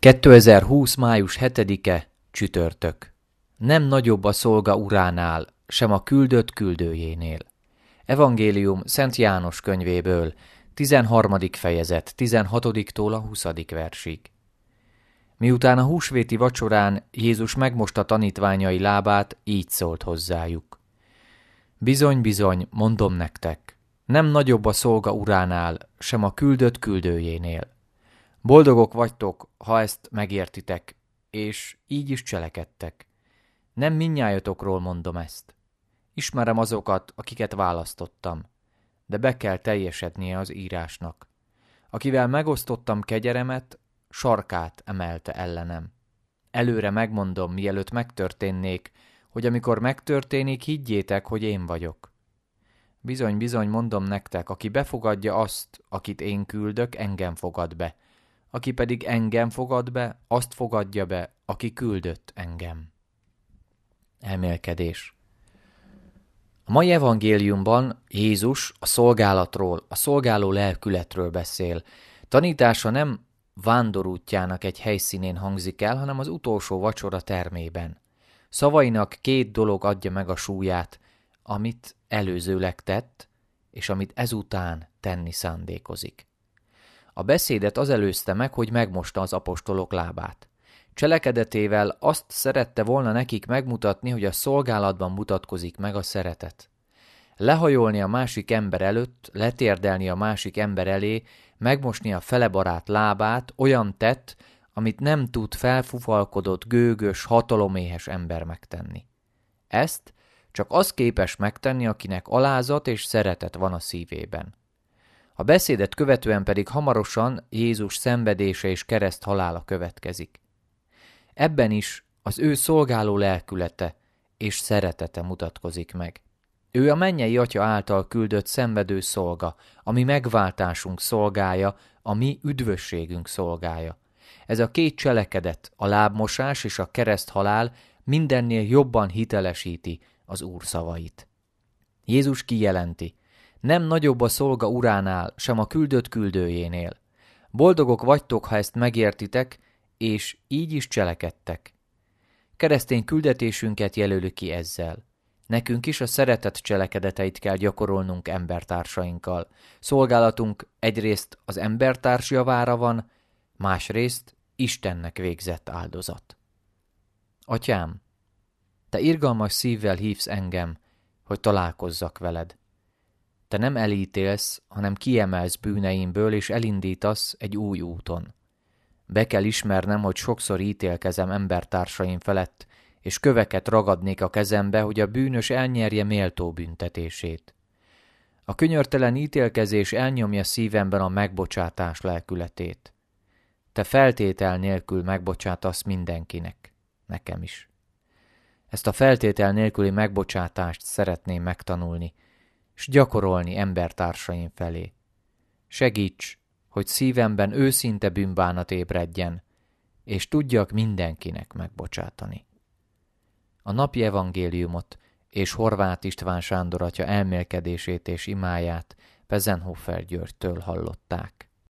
2020. május 7-e, csütörtök. Nem nagyobb a szolga uránál, sem a küldött küldőjénél. Evangélium Szent János könyvéből, 13. fejezet, 16-tól a 20. versig. Miután a húsvéti vacsorán Jézus megmosta tanítványai lábát, így szólt hozzájuk. Bizony, bizony, mondom nektek, nem nagyobb a szolga uránál, sem a küldött küldőjénél. Boldogok vagytok, ha ezt megértitek, és így is cselekedtek. Nem mindnyájatokról mondom ezt. Ismerem azokat, akiket választottam, de be kell teljesednie az írásnak. Akivel megosztottam kegyeremet, sarkát emelte ellenem. Előre megmondom, mielőtt megtörténnék, hogy amikor megtörténik, higgyétek, hogy én vagyok. Bizony, bizony, mondom nektek, aki befogadja azt, akit én küldök, engem fogad be. Aki pedig engem fogad be, azt fogadja be, aki küldött engem. Elmélkedés. A mai evangéliumban Jézus a szolgálatról, a szolgáló lelkületről beszél. Tanítása nem vándorútjának egy helyszínén hangzik el, hanem az utolsó vacsora termében. Szavainak két dolog adja meg a súlyát, amit előzőleg tett, és amit ezután tenni szándékozik. A beszédet az előzte meg, hogy megmosta az apostolok lábát. Cselekedetével azt szerette volna nekik megmutatni, hogy a szolgálatban mutatkozik meg a szeretet. Lehajolni a másik ember előtt, letérdelni a másik ember elé, megmosni a felebarát lábát olyan tett, amit nem tud felfufalkodott, gőgös, hataloméhes ember megtenni. Ezt csak az képes megtenni, akinek alázat és szeretet van a szívében. A beszédet követően pedig hamarosan Jézus szenvedése és kereszt halála következik. Ebben is az ő szolgáló lelkülete és szeretete mutatkozik meg. Ő a mennyei Atya által küldött szenvedő szolga, a mi megváltásunk szolgája, a mi üdvösségünk szolgája. Ez a két cselekedet, a lábmosás és a kereszthalál mindennél jobban hitelesíti az Úr szavait. Jézus kijelenti, nem nagyobb a szolga uránál, sem a küldött küldőjénél. Boldogok vagytok, ha ezt megértitek, és így is cselekedtek. Keresztény küldetésünket jelöli ki ezzel. Nekünk is a szeretet cselekedeteit kell gyakorolnunk embertársainkkal. Szolgálatunk egyrészt az embertárs javára van, másrészt Istennek végzett áldozat. Atyám, te irgalmas szívvel hívsz engem, hogy találkozzak veled. Te nem elítélsz, hanem kiemelsz bűneimből, és elindítasz egy új úton. Be kell ismernem, hogy sokszor ítélkezem embertársaim felett, és köveket ragadnék a kezembe, hogy a bűnös elnyerje méltó büntetését. A könyörtelen ítélkezés elnyomja szívemben a megbocsátás lelkületét. Te feltétel nélkül megbocsátasz mindenkinek, nekem is. Ezt a feltétel nélküli megbocsátást szeretném megtanulni, s gyakorolni embertársaim felé. Segíts, hogy szívemben őszinte bűnbánat ébredjen, és tudjak mindenkinek megbocsátani. A napi evangéliumot és Horváth István Sándor atya elmélkedését és imáját Pezenhofer Györgytől hallották.